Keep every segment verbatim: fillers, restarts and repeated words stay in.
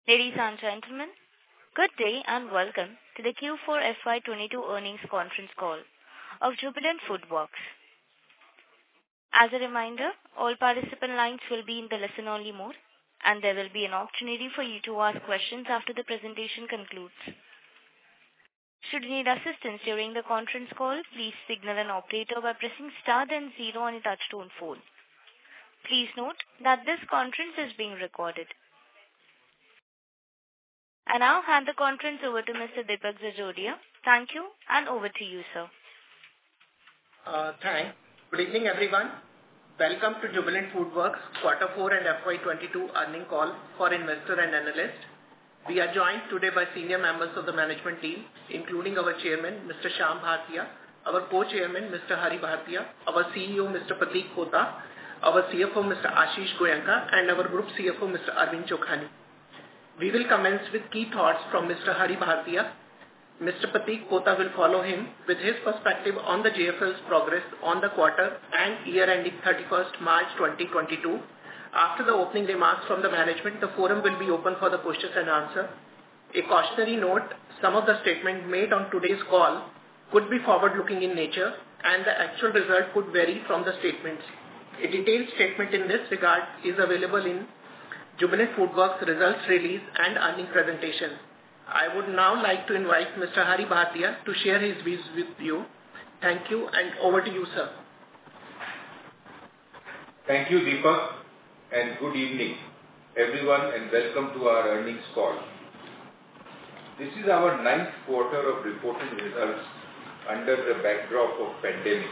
Ladies and gentlemen, good day and welcome to the Q four F Y twenty-two earnings conference call of Jubilant FoodWorks. As a reminder, all participant lines will be in the listen-only mode, and there will be an opportunity for you to ask questions after the presentation concludes. Should you need assistance during the conference call, please signal an operator by pressing star then zero on your touchtone phone. Please note that this conference is being recorded. I now hand the conference over to Mister Deepak Jajodia. Thank you, and over to you, sir. Uh, thanks. Good evening, everyone. Welcome to Jubilant FoodWorks Quarter four and F Y twenty-two earning call for investor and analyst. We are joined today by senior members of the management team, including our chairman, Mister Shyam Bhartia, our co-chairman, Mister Hari Bhartia, our C E O, Mister Pratik Pota, our C F O, Mister Ashish Goenka, and our group C F O, Mister Arvind Chokhani. We will commence with key thoughts from Mister Hari Bhartia. Mister Pratik Pota will follow him with his perspective on the J F L's progress on the quarter and year ending thirty-first March twenty twenty-two. After the opening remarks from the management, the forum will be open for the questions and answer. A cautionary note, some of the statements made on today's call could be forward-looking in nature and the actual result could vary from the statements. A detailed statement in this regard is available in Jubilant FoodWorks results release and earning presentation. I would now like to invite Mister Hari Bhartia to share his views with you. Thank you, and over to you, sir. Thank you, Deepak, and good evening, everyone, and welcome to our earnings call. This is our ninth quarter of reporting results under the backdrop of pandemic.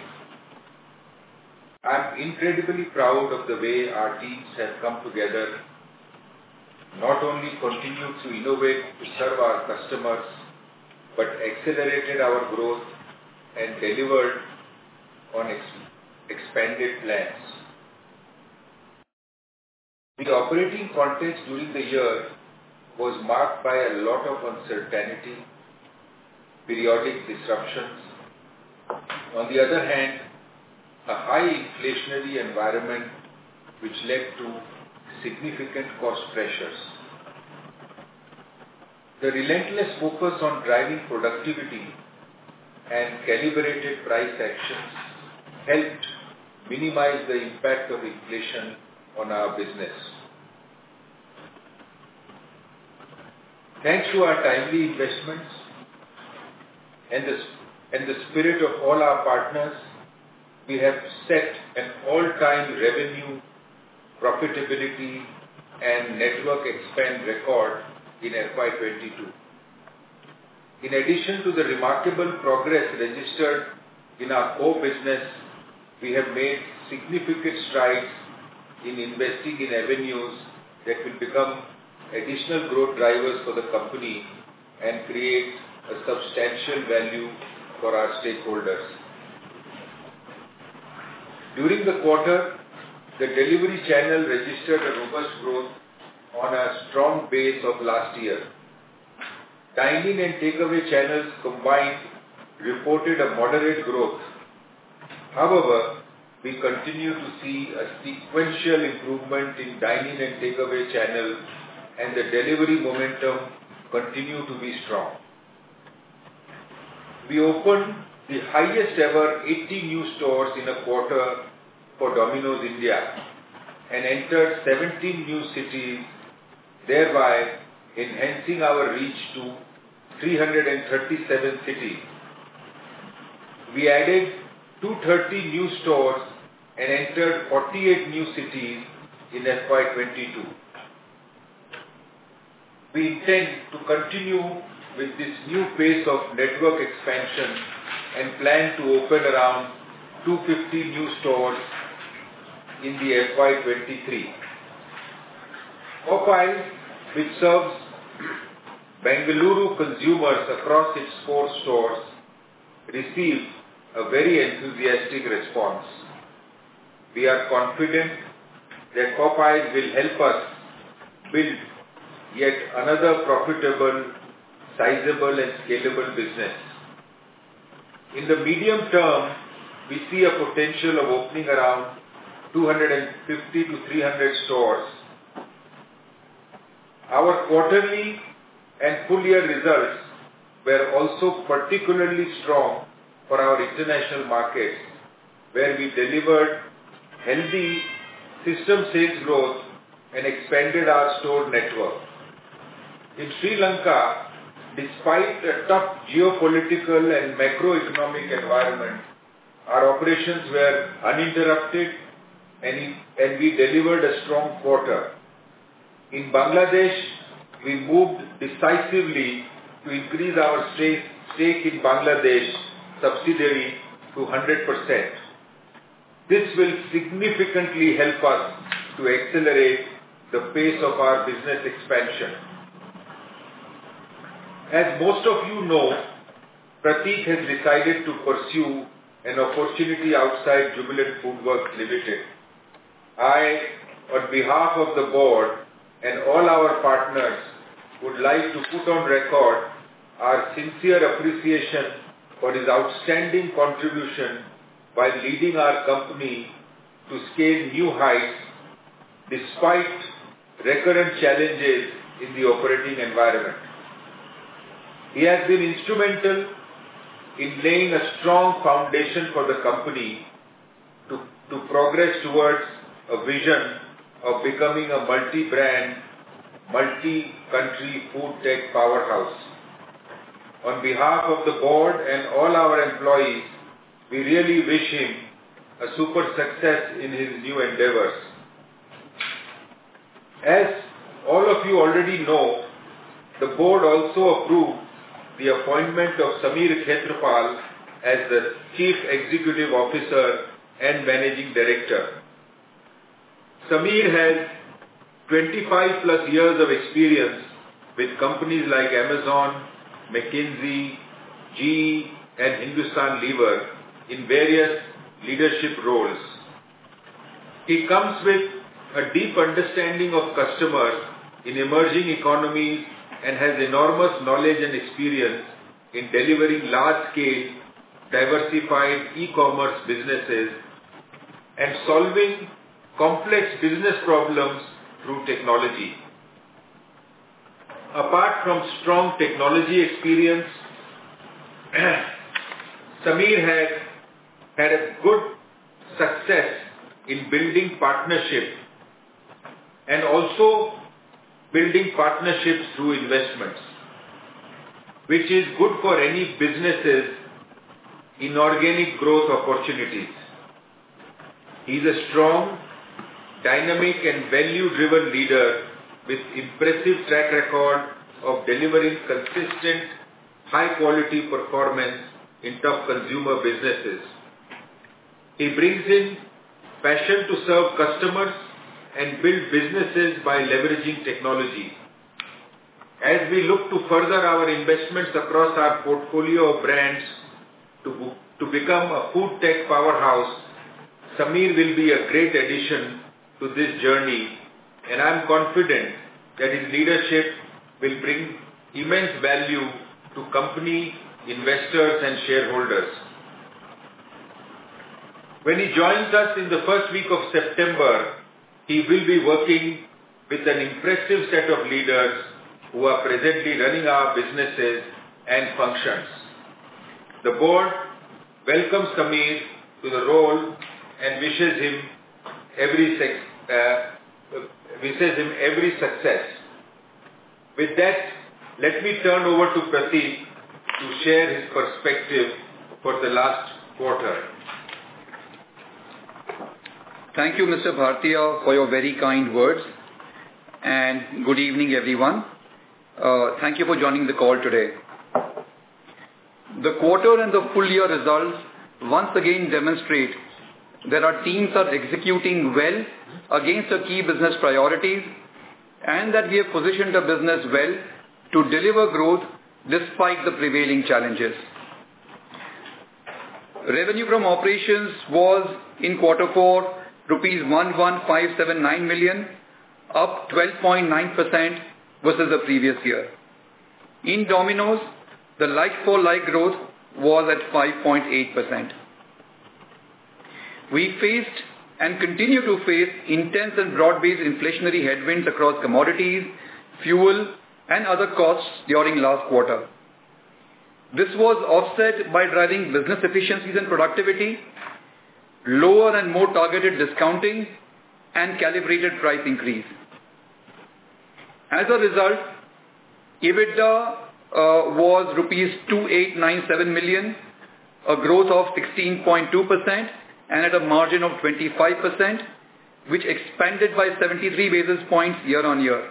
I am incredibly proud of the way our teams have come together, not only continued to innovate to serve our customers, but accelerated our growth and delivered on ex expanded plans. The operating context during the year was marked by a lot of uncertainty, periodic disruptions. On the other hand, a high inflationary environment which led to significant cost pressures. The relentless focus on driving productivity and calibrated price actions helped minimize the impact of inflation on our business. Thanks to our timely investments and the, and the spirit of all our partners, we have set an all-time revenue, profitability and network expand record in F Y twenty-two. In addition to the remarkable progress registered in our core business, we have made significant strides in investing in avenues that will become additional growth drivers for the company and create a substantial value for our stakeholders. During the quarter, the delivery channel registered a robust growth on a strong base of last year. Dine-in and takeaway channels combined reported a moderate growth. However, we continue to see a sequential improvement in dine-in and takeaway channel, and the delivery momentum continue to be strong. We opened the highest ever eighty new stores in a quarter for Domino's India and entered seventeen new cities, thereby enhancing our reach to three hundred thirty-seven cities. We added two hundred thirty new stores and entered forty-eight new cities in F Y twenty-two. We intend to continue with this new pace of network expansion and plan to open around two hundred fifty new stores in the F Y twenty-three. Popeyes, which serves Bengaluru consumers across its four stores, received a very enthusiastic response. We are confident that Popeyes will help us build yet another profitable, sizable and scalable business. In the medium term, we see a potential of opening around two hundred fifty to three hundred stores. Our quarterly and full year results were also particularly strong for our international markets, where we delivered healthy system sales growth and expanded our store network. In Sri Lanka, despite a tough geopolitical and macroeconomic environment, our operations were uninterrupted and, and we delivered a strong quarter. In Bangladesh, we moved decisively to increase our stake, stake in Bangladesh subsidiary to one hundred percent. This will significantly help us to accelerate the pace of our business expansion. As most of you know, Prateek has decided to pursue an opportunity outside Jubilant FoodWorks Limited. I, on behalf of the board and all our partners, would like to put on record our sincere appreciation for his outstanding contribution while leading our company to scale new heights despite recurrent challenges in the operating environment. He has been instrumental in laying a strong foundation for the company to, to progress towards a vision of becoming a multi-brand, multi-country food tech powerhouse. On behalf of the board and all our employees, we really wish him a super success in his new endeavors. As all of you already know, the board also approved the appointment of Sameer Khetrapal as the Chief Executive Officer and Managing Director. Sameer has twenty-five plus years of experience with companies like Amazon, McKinsey, G E and Hindustan Lever in various leadership roles. He comes with a deep understanding of customers in emerging economies and has enormous knowledge and experience in delivering large-scale, diversified e-commerce businesses and solving complex business problems through technology. Apart from strong technology experience, Sameer has had a good success in building partnership and also building partnerships through investments, which is good for any businesses' inorganic growth opportunities. He is a strong, dynamic and value-driven leader with impressive track record of delivering consistent, high-quality performance in tough consumer businesses. He brings in passion to serve customers and build businesses by leveraging technology. As we look to further our investments across our portfolio of brands to, to become a food tech powerhouse, Sameer will be a great addition to this journey, and I am confident that his leadership will bring immense value to company, investors and shareholders. When he joins us in the first week of September, he will be working with an impressive set of leaders who are presently running our businesses and functions. The board welcomes Sameer to the role and wishes him every uh, wishes him every success. With that, let me turn over to Prateek to share his perspective for the last quarter. Thank you, Mister Bhartia, for your very kind words, and good evening, everyone. Uh, thank you for joining the call today. The quarter and the full year results once again demonstrate that our teams are executing well against our key business priorities and that we have positioned the business well to deliver growth despite the prevailing challenges. Revenue from operations was in quarter four rupees one one five seven nine million, up twelve point nine percent versus the previous year. In Domino's, the like-for-like growth was at five point eight percent. We faced and continue to face intense and broad-based inflationary headwinds across commodities, fuel, and other costs during last quarter. This was offset by driving business efficiencies and productivity, lower and more targeted discounting, and calibrated price increase. As a result, EBITDA uh, was rupees two thousand eight hundred ninety-seven million, a growth of sixteen point two percent and at a margin of twenty-five percent, which expanded by seventy-three basis points year on year.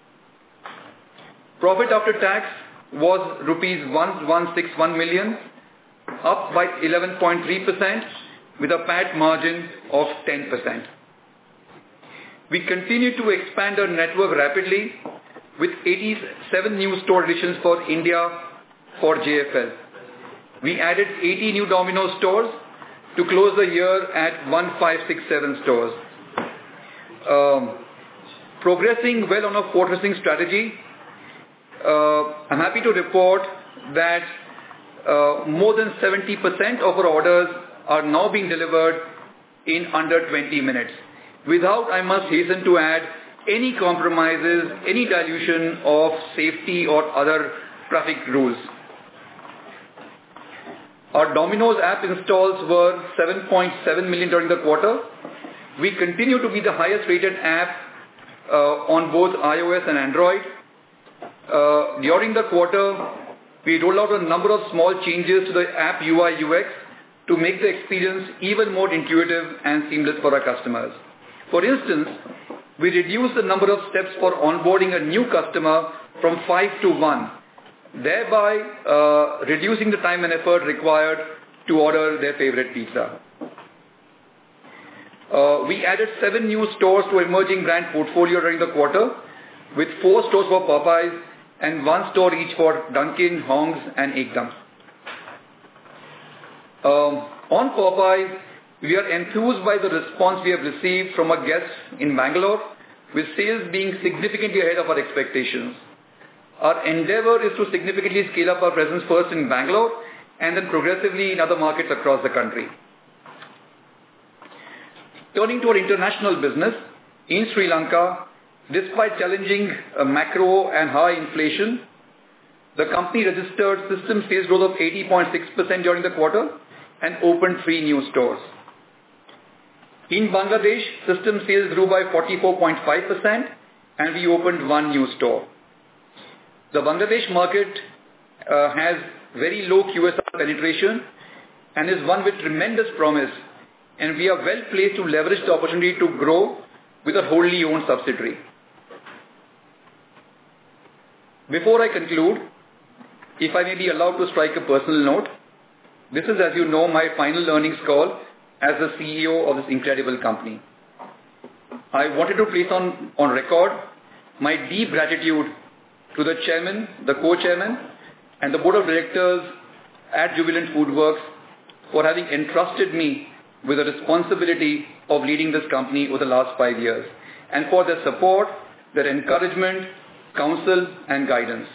Profit after tax was rupees one thousand one hundred sixty-one million, up by eleven point three percent with a P A T margin of ten percent. We continue to expand our network rapidly with eighty-seven new store additions for India for J F L. We added eighty new Domino's stores to close the year at one thousand five hundred sixty-seven stores. Um, progressing well on our fortressing strategy, uh, I'm happy to report that uh, more than seventy percent of our orders are now being delivered in under twenty minutes, without, I must hasten to add, any compromises, any dilution of safety or other traffic rules. Our Domino's app installs were seven point seven million during the quarter. We continue to be the highest rated app uh, on both iOS and Android. Uh, during the quarter, we rolled out a number of small changes to the app U I U X to make the experience even more intuitive and seamless for our customers. For instance, we reduced the number of steps for onboarding a new customer from five to one, thereby uh, reducing the time and effort required to order their favorite pizza. Uh, we added seven new stores to emerging brand portfolio during the quarter, with four stores for Popeyes and one store each for Dunkin', Hong's and Ekdum. Um, on Popeyes, we are enthused by the response we have received from our guests in Bangalore, with sales being significantly ahead of our expectations. Our endeavor is to significantly scale up our presence first in Bangalore and then progressively in other markets across the country. Turning to our international business, in Sri Lanka, despite challenging uh, macro and high inflation, the company registered system sales growth of eighty point six percent during the quarter and opened three new stores. In Bangladesh, system sales grew by forty-four point five percent and we opened one new store. The Bangladesh market uh, has very low Q S R penetration and is one with tremendous promise, and we are well placed to leverage the opportunity to grow with a wholly owned subsidiary. Before I conclude, if I may be allowed to strike a personal note, this is, as you know, my final earnings call as the C E O of this incredible company. I wanted to place on, on record my deep gratitude to the chairman, the co-chairman, and the board of directors at Jubilant FoodWorks for having entrusted me with the responsibility of leading this company over the last five years, and for their support, their encouragement, counsel, and guidance.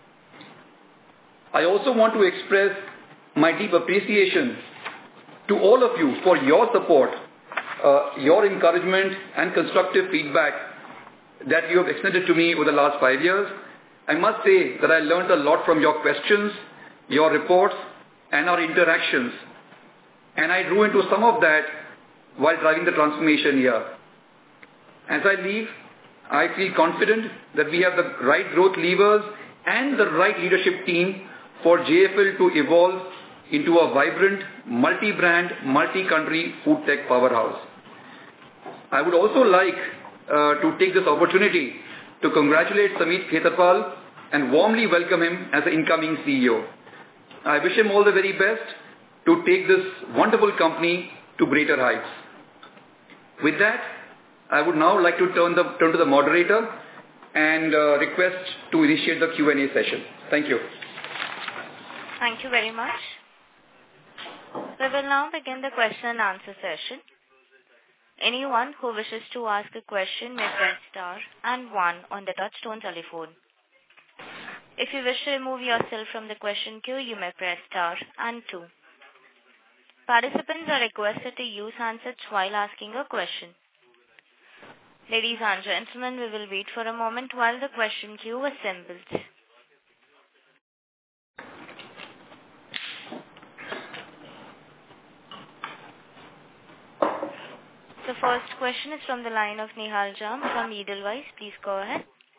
I also want to express my deep appreciation to all of you for your support, uh, your encouragement and constructive feedback that you have extended to me over the last five years. I must say that I learned a lot from your questions, your reports, and our interactions, and I drew into some of that while driving the transformation here. As I leave, I feel confident that we have the right growth levers and the right leadership team for J F L to evolve into a vibrant, multi-brand, multi-country food tech powerhouse. I would also like uh, to take this opportunity to congratulate Sameet Khetarpal and warmly welcome him as the incoming C E O. I wish him all the very best to take this wonderful company to greater heights. With that, I would now like to turn, the, turn to the moderator and uh, request to initiate the Q and A session. Thank you. Thank you very much. We will now begin the question and answer session. Anyone who wishes to ask a question may press star and one on the touchtone telephone. If you wish to remove yourself from the question queue, you may press star and two. Participants are requested to use handsets while asking a question. Ladies and gentlemen, we will wait for a moment while the question queue assembles. The first question is from the line of Nihal Jham from Edelweiss. Please go ahead.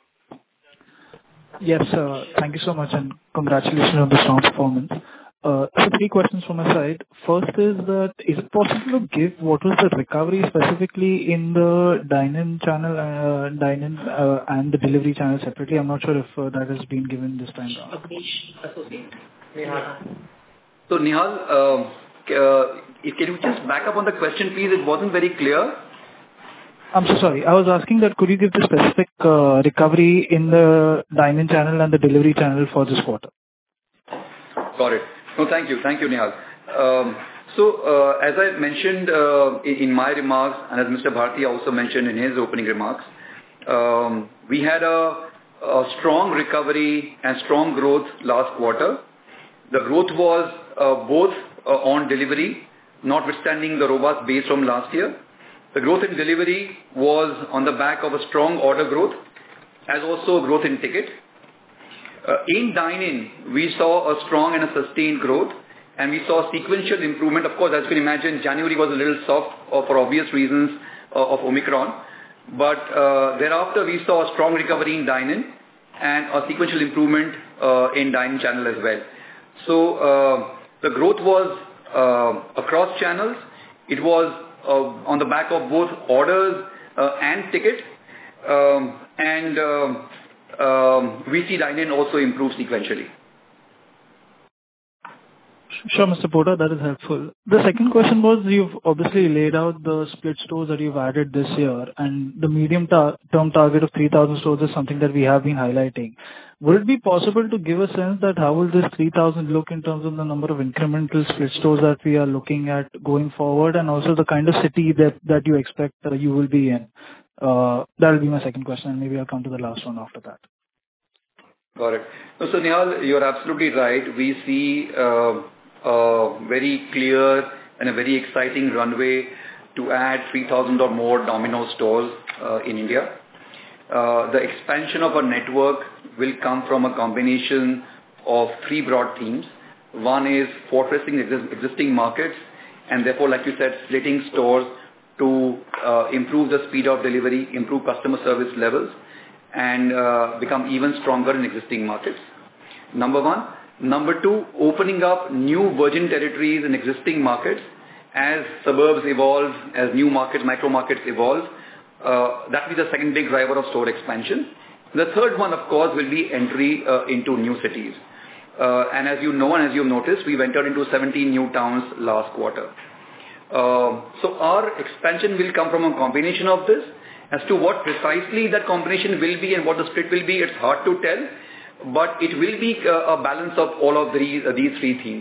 Yes, uh, thank you so much and congratulations on the strong performance. Uh, so three questions from my side. First is that, is it possible to give what was the recovery specifically in the dine-in channel, uh, dine-in uh, and the delivery channel separately? I'm not sure if uh, that has been given this time around. Nihal. So Nihal, uh, uh, can you just back up on the question, please? It wasn't very clear. I'm so sorry. I was asking that could you give the specific uh, recovery in the dine-in channel and the delivery channel for this quarter? Got it. No, thank you. Thank you, Nihal. Um, so, uh, as I mentioned uh, in, in my remarks, and as Mister Bharti also mentioned in his opening remarks, um, we had a, a strong recovery and strong growth last quarter. The growth was uh, both uh, on delivery, notwithstanding the robust base from last year. The growth in delivery was on the back of a strong order growth, as also growth in ticket. Uh, in dine-in, we saw a strong and a sustained growth, and we saw sequential improvement. Of course, as you can imagine, January was a little soft uh, for obvious reasons uh, of Omicron. But uh, thereafter, we saw a strong recovery in dine-in and a sequential improvement uh, in dine-in channel as well. So uh, the growth was uh, across channels. It was uh, on the back of both orders uh, and ticket. Um, and uh, um, we see dine-in also improve sequentially. Sure, Mister Pota, that is helpful. The second question was, you've obviously laid out the split stores that you've added this year, and the medium-term target of three thousand stores is something that we have been highlighting. Would it be possible to give a sense that how will this three thousand look in terms of the number of incremental split stores that we are looking at going forward, and also the kind of city that, that you expect uh, you will be in? Uh, that will be my second question, and maybe I'll come to the last one after that. Got it. So, so Nihal, you're absolutely right. We see uh, a very clear and a very exciting runway to add three thousand or more Domino's stores uh, in India. Uh, the expansion of our network will come from a combination of three broad themes. One is fortressing exist- existing markets, and therefore, like you said, splitting stores to uh, improve the speed of delivery, improve customer service levels, and uh, become even stronger in existing markets. Number one. Number two, opening up new virgin territories in existing markets as suburbs evolve, as new markets, micro markets evolve. Uh, that will be the second big driver of store expansion. The third one, of course, will be entry uh, into new cities. Uh, and as you know and as you've noticed, we've entered into seventeen new towns last quarter. Uh, so our expansion will come from a combination of this. As to what precisely that combination will be and what the split will be, it's hard to tell. But it will be uh, a balance of all of these, uh, these three themes.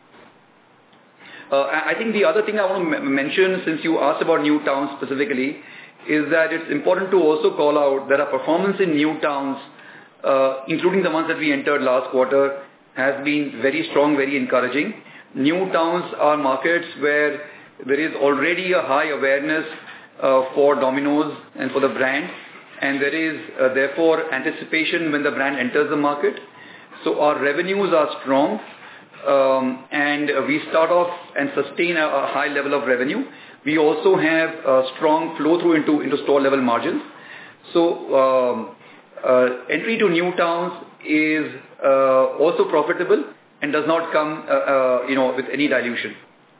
Uh, I think the other thing I want to m- mention, since you asked about new towns specifically, is that it's important to also call out that our performance in new towns, uh, including the ones that we entered last quarter, has been very strong, very encouraging. New towns are markets where there is already a high awareness uh, for Domino's and for the brand. And there is, uh, therefore, anticipation when the brand enters the market. So our revenues are strong, um, and uh, we start off and sustain a, a high level of revenue. We also have a strong flow-through into, into store-level margins. So um, uh, entry to new towns is uh, also profitable and does not come, uh, uh, you know, with any dilution.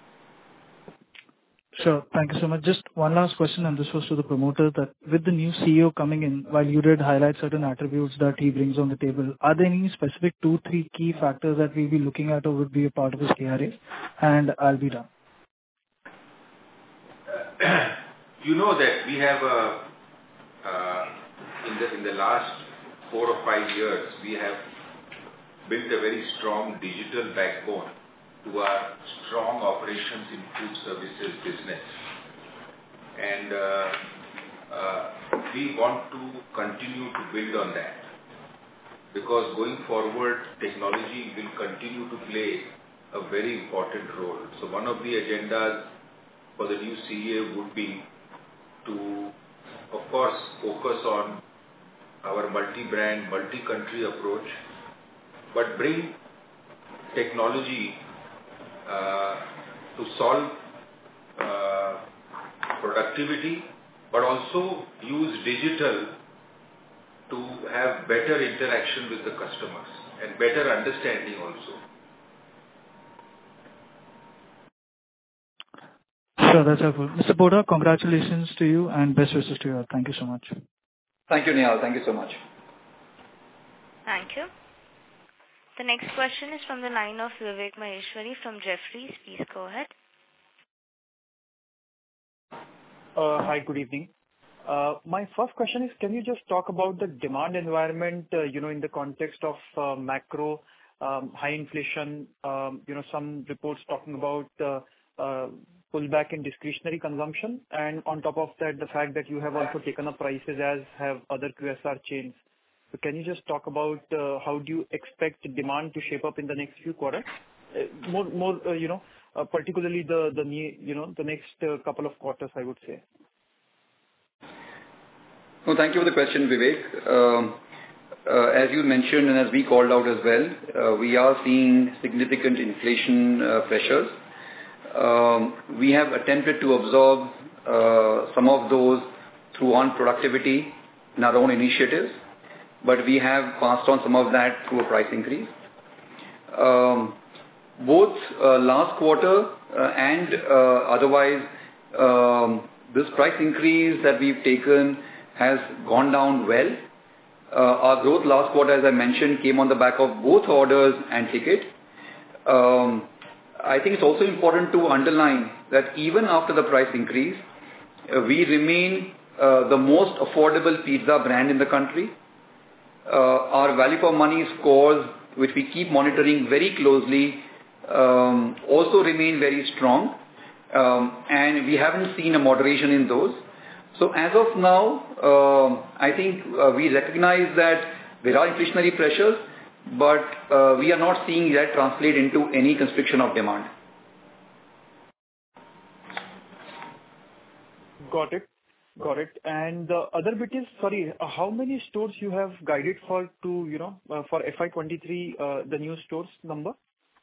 Sure. Thank you so much. Just one last question, and this was to the promoter, that with the new C E O coming in, while you did highlight certain attributes that he brings on the table, are there any specific two, three key factors that we'll be looking at or would be a part of his K R A? And I'll be done. You know that we have a, uh, in the in the last four or five years, we have built a very strong digital backbone to our strong operations in food services business. And uh, uh, we want to continue to build on that, because going forward, technology will continue to play a very important role. So one of the agendas for the new C E O would be to, of course, focus on our multi-brand, multi-country approach, but bring technology uh, to solve uh, productivity, but also use digital to have better interaction with the customers and better understanding also. Sure, that's helpful. Mister Boda, congratulations to you and best wishes to you. Thank you so much. Thank you, Nihal. Thank you so much. Thank you. The next question is from the line of Vivek Maheshwari from Jefferies. Please go ahead. Uh, hi, good evening. Uh, my first question is, can you just talk about the demand environment, uh, you know, in the context of uh, macro, um, high inflation, um, you know, some reports talking about uh, uh, pullback in discretionary consumption, and on top of that, the fact that you have also taken up prices as have other Q S R chains. So can you just talk about uh, how do you expect demand to shape up in the next few quarters? Uh, more, more, uh, you know, uh, particularly the the you know the next uh, couple of quarters, I would say. No, thank you for the question, Vivek. Um, uh, as you mentioned and as we called out as well, uh, we are seeing significant inflation uh, pressures. Um, we have attempted to absorb uh, some of those through on productivity in our own initiatives, but we have passed on some of that through a price increase. Um, both uh, last quarter uh, and uh, otherwise, um, this price increase that we've taken has gone down well. Uh, our growth last quarter, as I mentioned, came on the back of both orders and ticket. Um, I think it's also important to underline that even after the price increase, uh, we remain uh, the most affordable pizza brand in the country. Uh, our value for money scores, which we keep monitoring very closely, um, also remain very strong, um, and we haven't seen a moderation in those. So as of now, uh, I think uh, we recognize that there are inflationary pressures, but uh, we are not seeing that translate into any constriction of demand. Got it. Got it. And the other bit is, sorry, uh, how many stores you have guided for to, you know, uh, for F Y twenty-three, uh, the new stores number?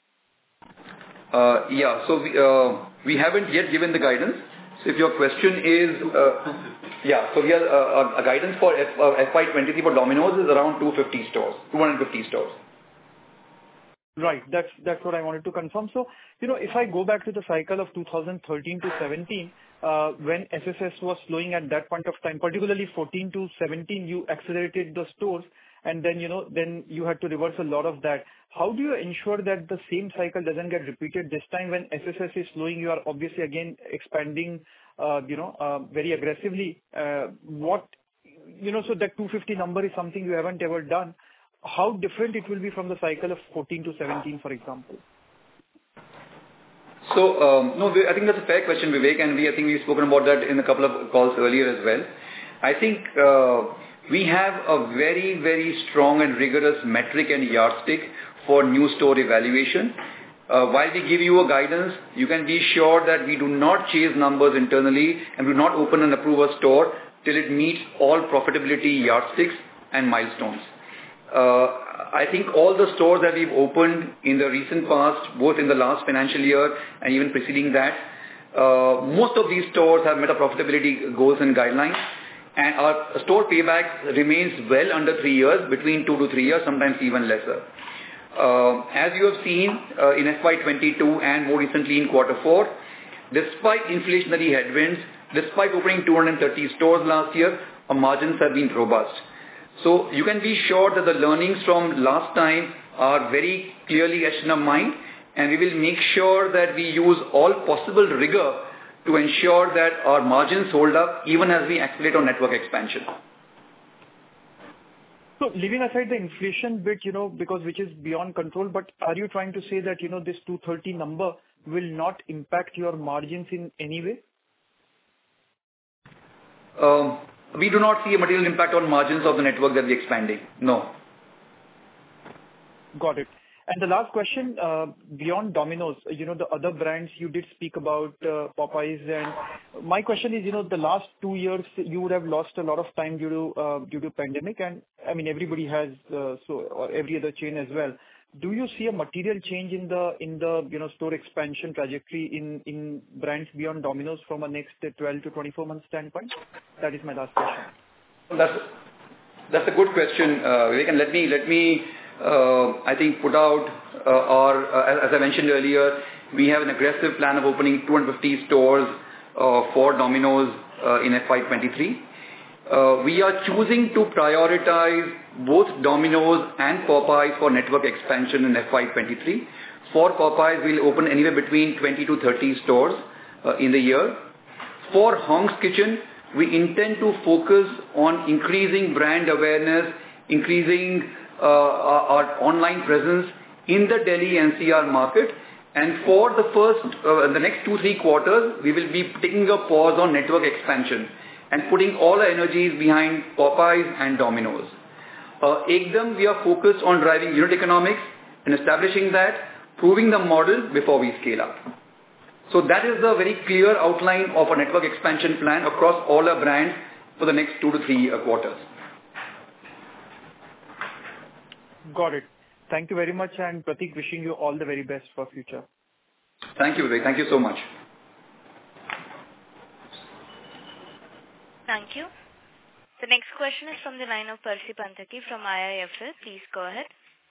Uh, yeah, so we, uh, we haven't yet given the guidance. So if your question is, uh, yeah, so we have uh, a guidance for F, uh, F Y twenty-three for Domino's is around two hundred fifty stores, two hundred fifty stores. Right. That's that's what I wanted to confirm. So, you know, if I go back to the cycle of two thousand thirteen to seventeen, uh, when S S S was slowing at that point of time, particularly fourteen to seventeen, you accelerated the stores, and then, you know, then you had to reverse a lot of that. How do you ensure that the same cycle doesn't get repeated this time when S S S is slowing? You are obviously again expanding, uh, you know, uh, very aggressively. Uh, what, you know, so that two hundred fifty number is something you haven't ever done. How different it will be from the cycle of fourteen to seventeen, for example? So, um, no, I think that's a fair question, Vivek, and we, I think we've spoken about that in a couple of calls earlier as well. I think uh, we have a very, very strong and rigorous metric and yardstick for new store evaluation. Uh, while we give you a guidance, you can be sure that we do not chase numbers internally and do not open and approve a store till it meets all profitability yardsticks and milestones. Uh, I think all the stores that we've opened in the recent past, both in the last financial year and even preceding that, uh, most of these stores have met our profitability goals and guidelines, and our store payback remains well under three years, between two to three years, sometimes even lesser. Uh, as you have seen uh, in F Y twenty-two and more recently in quarter four, despite inflationary headwinds, despite opening two hundred thirty stores last year, our margins have been robust. So you can be sure that the learnings from last time are very clearly etched in our mind, and we will make sure that we use all possible rigor to ensure that our margins hold up even as we accelerate our network expansion. So leaving aside the inflation bit, you know, because which is beyond control, but are you trying to say that, you know, this two hundred thirty number will not impact your margins in any way? Um, we do not see a material impact on margins of the network that we're expanding. No. Got it. And the last question, uh, beyond Domino's, you know, the other brands you did speak about, uh, Popeyes and my question is, you know, the last two years you would have lost a lot of time due to uh, due to pandemic, and I mean everybody has uh, so or every other chain as well. Do you see a material change in the in the you know store expansion trajectory in in brands beyond Domino's from a next twelve to twenty-four month standpoint? That is my last question. That's that's a good question, uh, Vivek, and let me let me uh, I think put out uh, our uh, as I mentioned earlier, we have an aggressive plan of opening two hundred fifty stores uh, for Domino's uh, in F Y twenty-three. Uh, we are choosing to prioritize both Domino's and Popeyes for network expansion in F Y twenty-three. For Popeyes, we'll open anywhere between twenty to thirty stores uh, in the year. For Hong's Kitchen, we intend to focus on increasing brand awareness, increasing uh, our, our online presence in the Delhi N C R market. And for the first, uh, the next two, three quarters, we will be taking a pause on network expansion and putting all our energies behind Popeyes and Domino's. Uh, Ekdum, we are focused on driving unit economics and establishing that, proving the model before we scale up. So that is the very clear outline of our network expansion plan across all our brands for the next two to three uh, quarters. Got it. Thank you very much, and Pratik, wishing you all the very best for future. Thank you, Vivek. Thank you so much. Thank you. The next question is from the line of Percy Panthaki from I I F L. Please go ahead.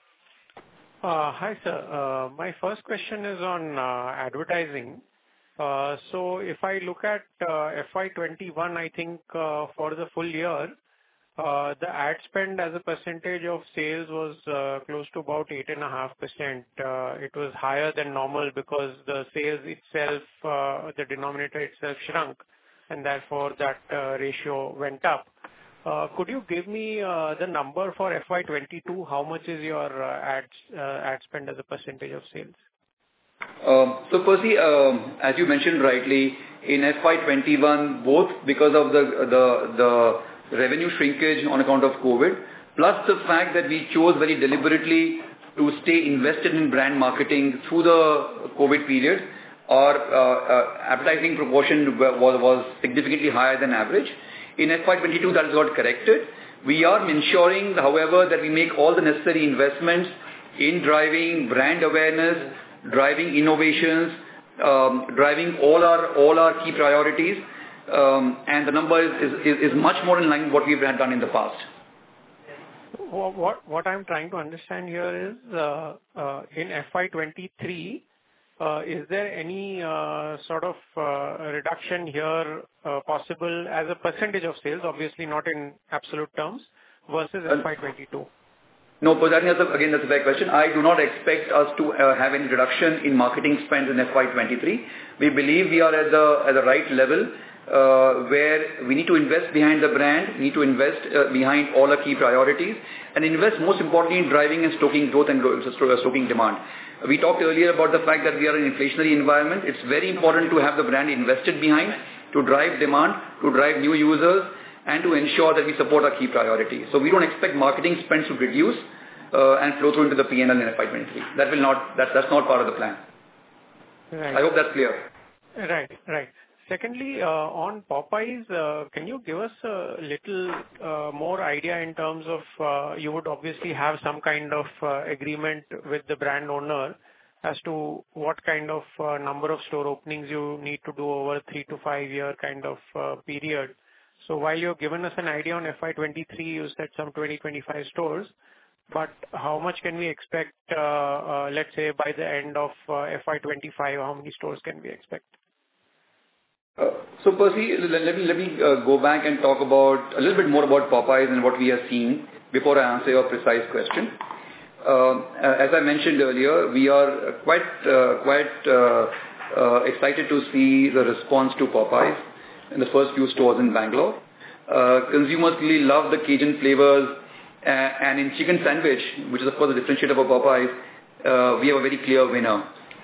Uh, hi, sir. Uh, my first question is on uh, advertising. Uh, so if I look at uh, F Y twenty-one, I think uh, for the full year, uh, the ad spend as a percentage of sales was uh, close to about eight point five percent. Uh, it was higher than normal because the sales itself, uh, the denominator itself shrunk, and therefore that uh, ratio went up. Uh, could you give me uh, the number for F Y twenty-two? How much is your uh, ad, uh, ad spend as a percentage of sales? Um, so Percy, um, as you mentioned rightly, in F Y twenty-one, both because of the, the, the revenue shrinkage on account of COVID, plus the fact that we chose very deliberately to stay invested in brand marketing through the COVID period, our uh, uh, advertising proportion was, was significantly higher than average. In F Y twenty-two, that has got corrected. We are ensuring, however, that we make all the necessary investments in driving brand awareness, driving innovations, um, driving all our all our key priorities, um, and the number is, is, is much more in line with what we've had done in the past. What, what, what I'm trying to understand here is, uh, uh, in F Y twenty-three, Uh, is there any uh, sort of uh, reduction here uh, possible as a percentage of sales, obviously not in absolute terms, versus F Y twenty-two? No, but that is a, again, that's a fair question. I do not expect us to uh, have any reduction in marketing spend in F Y twenty-three. We believe we are at the at the right level uh, where we need to invest behind the brand, we need to invest uh, behind all our key priorities, and invest most importantly in driving and stoking growth and growth, stoking demand. We talked earlier about the fact that we are in an inflationary environment. It's very important to have the brand invested behind to drive demand, to drive new users, and to ensure that we support our key priorities. So we don't expect marketing spend to reduce uh, and flow through into the P and L in F Y twenty-three. That will not, that, that's not part of the plan. Right. I hope that's clear. Right, right. Secondly, uh, on Popeyes, uh, can you give us a little uh, more idea in terms of, uh, you would obviously have some kind of uh, agreement with the brand owner as to what kind of uh, number of store openings you need to do over a three to five year kind of uh, period. So while you've given us an idea on F Y twenty-three, you said some twenty to twenty-five stores, but how much can we expect, uh, uh, let's say by the end of uh, F Y twenty-five, how many stores can we expect? Uh, so Percy, let, let me, let me uh, go back and talk about a little bit more about Popeyes and what we are seeing before I answer your precise question. Uh, as I mentioned earlier, we are quite uh, quite uh, uh, excited to see the response to Popeyes in the first few stores in Bangalore. Uh, consumers really love the Cajun flavors, uh, and in chicken sandwich, which is of course a differentiator for Popeyes, uh, we have a very clear winner.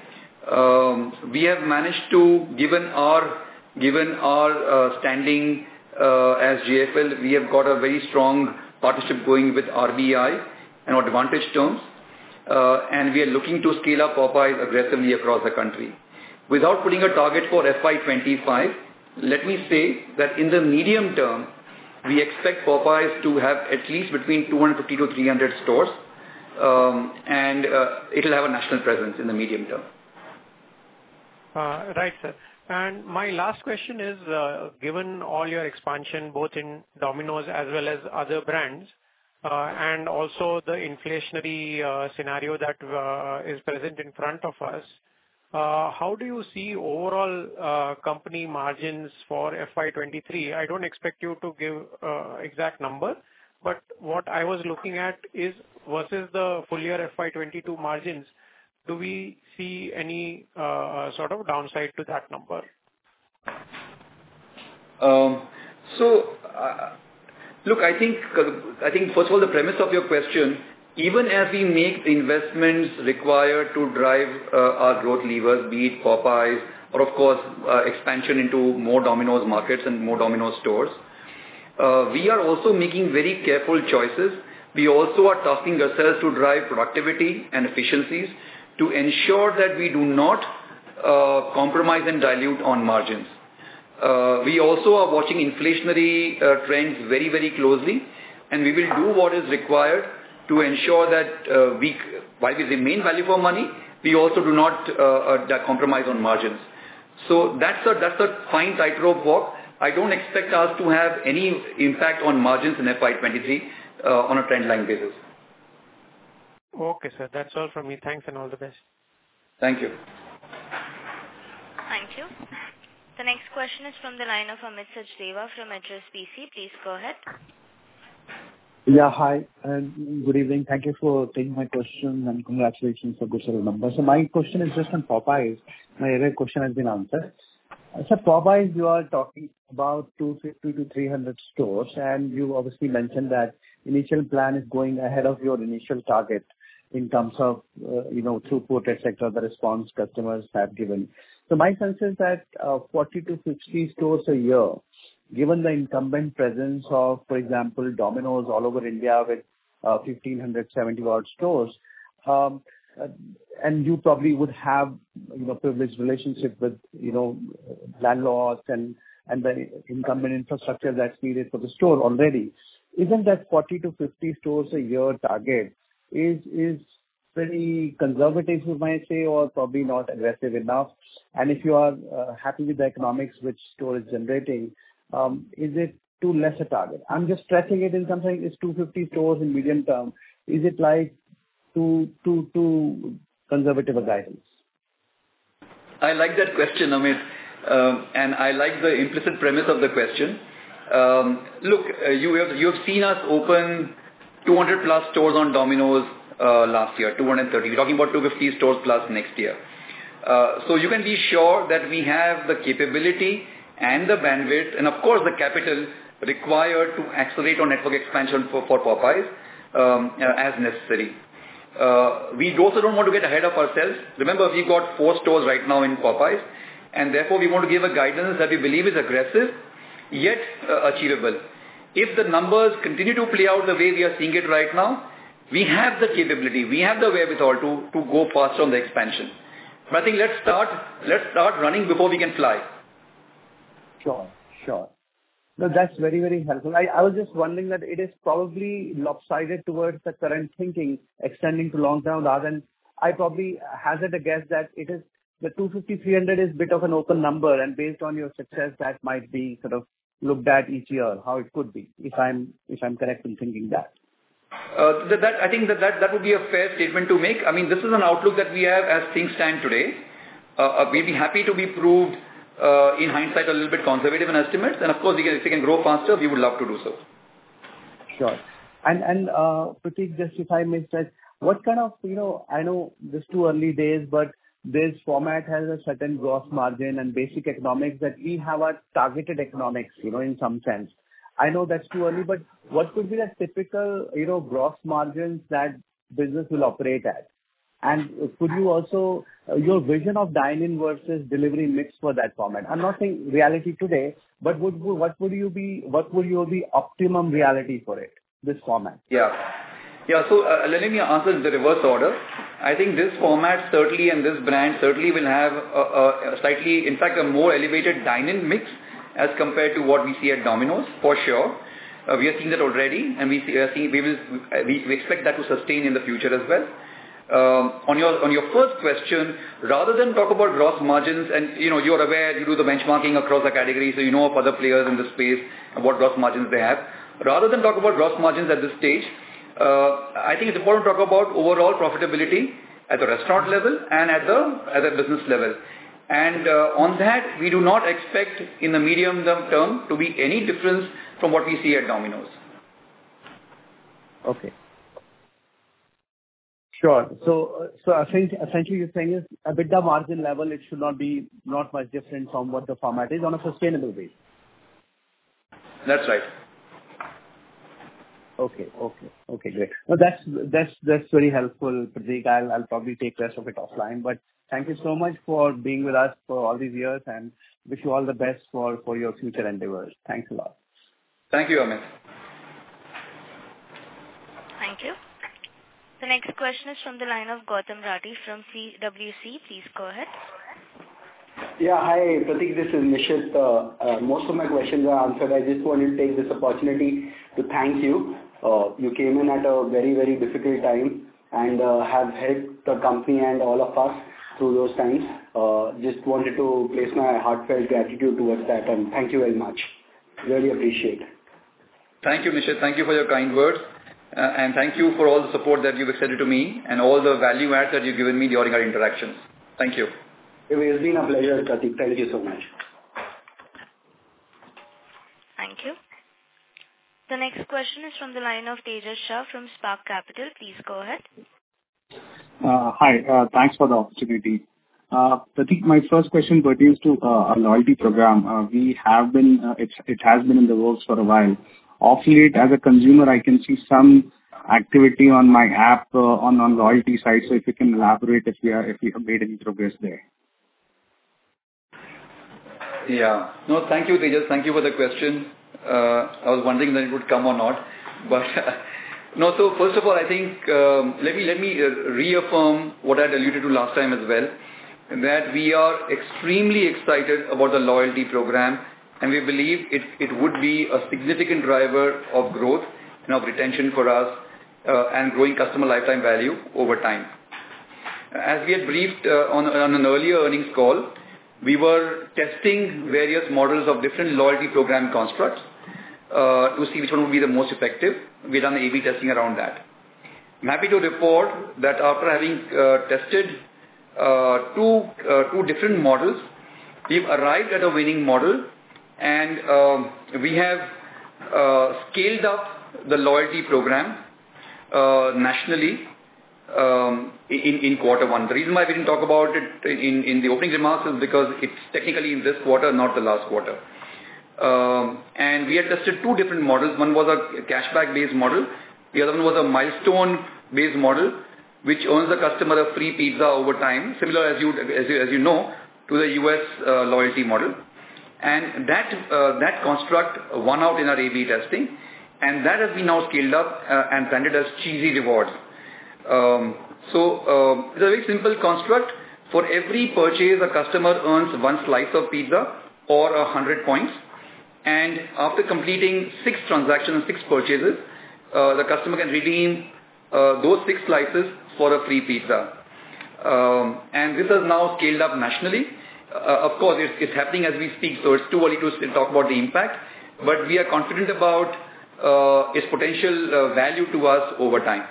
Um, we have managed to, given our Given our uh, standing uh, as J F L, we have got a very strong partnership going with R B I and on advantage terms, uh, and we are looking to scale up Popeyes aggressively across the country. Without putting a target for F Y twenty-five, let me say that in the medium term, we expect Popeyes to have at least between two hundred fifty to three hundred stores, um, and uh, it will have a national presence in the medium term. Uh, right, sir. And my last question is, uh, given all your expansion both in Domino's as well as other brands, uh, and also the inflationary uh, scenario that uh, is present in front of us, uh, how do you see overall uh, company margins for F Y twenty-three? I don't expect you to give uh, exact number, but what I was looking at is versus the full year F Y twenty-two margins, do we see any uh, sort of downside to that number? Um, so, uh, look, I think, uh, I think first of all, the premise of your question, even as we make the investments required to drive uh, our growth levers, be it Popeyes or of course uh, expansion into more Domino's markets and more Domino's stores, uh, we are also making very careful choices. We also are tasking ourselves to drive productivity and efficiencies to ensure that we do not uh, compromise and dilute on margins. Uh, we also are watching inflationary uh, trends very, very closely, and we will do what is required to ensure that uh, we, while we remain value for money, we also do not uh, uh, compromise on margins. So that's a, that's a fine tightrope walk. I don't expect us to have any impact on margins in F Y twenty-three uh, on a trend line basis. Okay, sir. That's all from me. Thanks and all the best. Thank you. Thank you. The next question is from the line of Amit Sachdeva from H S B C. Please go ahead. Yeah, hi, and good evening. Thank you for taking my question and congratulations for good set of numbers. So my question is just on Popeyes. My earlier question has been answered. So Popeyes, you are talking about two fifty to three hundred stores, and you obviously mentioned that initial plan is going ahead of your initial target in terms of, uh, you know, throughput, et cetera, the response customers have given. So my sense is that uh, forty to fifty stores a year, given the incumbent presence of, for example, Domino's all over India with uh, fifteen seventy odd stores, um, uh, and you probably would have, you know, privileged relationship with, you know, landlords and, and the incumbent infrastructure that's needed for the store already. Isn't that forty to fifty stores a year target is, is pretty conservative, you might say, or probably not aggressive enough? And if you are uh, happy with the economics which store is generating, um, is it too less a target? I'm just stretching it in something, it's two hundred fifty stores in medium term. Is it like too, too, too conservative a guidance? I like that question, Amit, um, and I like the implicit premise of the question. Um, look, uh, you have you have seen us open two hundred plus stores on Domino's uh, last year, two hundred thirty. We're talking about two hundred fifty stores plus next year. Uh, so you can be sure that we have the capability and the bandwidth and of course the capital required to accelerate our network expansion for, for Popeyes um, as necessary. Uh, we also don't want to get ahead of ourselves. Remember, we've got four stores right now in Popeyes, and therefore we want to give a guidance that we believe is aggressive yet uh, achievable. If the numbers continue to play out the way we are seeing it right now, we have the capability, we have the wherewithal to, to go faster on the expansion. But I think let's start, let's start running before we can fly. Sure, sure. No, that's very, very helpful. I, I was just wondering that it is probably lopsided towards the current thinking, extending to long term, rather than I probably hazard a guess that it is the two fifty, three hundred is a bit of an open number, and based on your success, that might be sort of looked at each year, how it could be, if I'm if I'm correct in thinking that. Uh, that, that I think that, that that would be a fair statement to make. I mean, this is an outlook that we have as things stand today. Uh, uh, we'd be happy to be proved uh, in hindsight a little bit conservative in estimates, and of course, we can, if we can grow faster, we would love to do so. Sure. And and uh, Prateek, just if I may say, what kind of, you know, I know this is too early days, but this format has a certain gross margin and basic economics that we have a targeted economics, you know, in some sense. I know that's too early, but what could be the typical, you know, gross margins that business will operate at? And could you also, uh, your vision of dine-in versus delivery mix for that format? I'm not saying reality today, but would, what would you be, what would your be optimum reality for it, this format? Yeah. Yeah, so uh, let me answer in the reverse order. I think this format certainly and this brand certainly will have a, a, a slightly, in fact, a more elevated dine-in mix as compared to what we see at Domino's, for sure. Uh, we are seeing that already, and we see, uh, see we will we, we expect that to sustain in the future as well. Um, on your on your first question, rather than talk about gross margins, and you know you're aware, you do the benchmarking across the category, so you know of other players in the space and what gross margins they have. Rather than talk about gross margins at this stage, uh, I think it's important to talk about overall profitability at the restaurant level and at the at the business level. And uh, on that, we do not expect in the medium term to be any difference from what we see at Domino's. Okay. Sure. So, so I think essentially you're saying is EBITDA margin level, it should not be not much different from what the format is on a sustainable basis. That's right. Okay, okay, okay, great. No, that's that's that's very helpful, Prateek. I'll I'll probably take rest of it offline. But thank you so much for being with us for all these years, and wish you all the best for for your future endeavors. Thanks a lot. Thank you, Amit. Thank you. The next question is from the line of Gautam Rathi from C W C. Please go ahead. Yeah, hi, Prateek. This is Nishit. Uh, uh, most of my questions are answered. I just wanted to take this opportunity to thank you. Uh, you came in at a very, very difficult time and uh, have helped the company and all of us through those times. Uh, just wanted to place my heartfelt gratitude towards that, and thank you very much. Really appreciate it. Thank you, Nishit. Thank you for your kind words. Uh, and thank you for all the support that you've extended to me and all the value adds that you've given me during our interactions. Thank you. It has been a pleasure, Prateek. Thank you so much. Thank you. The next question is from the line of Tejas Shah from Spark Capital. Please go ahead. Uh, hi. Uh, thanks for the opportunity. Uh, Prateek, my first question pertains to uh, our loyalty program. Uh, we have been, uh, it's, it has been in the works for a while. Of late, as a consumer, I can see some activity on my app uh, on on loyalty side. So if you can elaborate if we are if we have made any progress there. Yeah. No, thank you, Tejas. Thank you for the question. Uh, I was wondering that it would come or not, but no. So first of all, I think um, let me let me reaffirm what I had alluded to last time as well, that we are extremely excited about the loyalty program. And we believe it, it would be a significant driver of growth and of retention for us uh, and growing customer lifetime value over time. As we had briefed uh, on, on an earlier earnings call, we were testing various models of different loyalty program constructs uh, to see which one would be the most effective. We had done A B testing around that. I'm happy to report that after having uh, tested uh, two, uh, two different models, we've arrived at a winning model. And uh, we have uh, scaled up the loyalty program uh, nationally um, in, in quarter one. The reason why we didn't talk about it in, in the opening remarks is because it's technically in this quarter, not the last quarter. Um, and we had tested two different models. One was a cashback-based model. The other one was a milestone-based model, which earns the customer a free pizza over time, similar as you, as you, as you know, to the U S uh, loyalty model. And that uh, that construct won out in our A B testing, and that has been now scaled up uh, and branded as Cheesy Rewards. Um, so uh, it's a very simple construct. For every purchase, a customer earns one slice of pizza or a hundred points, and after completing six transactions, six purchases, uh, the customer can redeem uh, those six slices for a free pizza. Um, and this has now scaled up nationally. Uh, of course, it's, it's happening as we speak, so it's too early to talk about the impact, but we are confident about uh, its potential uh, value to us over time.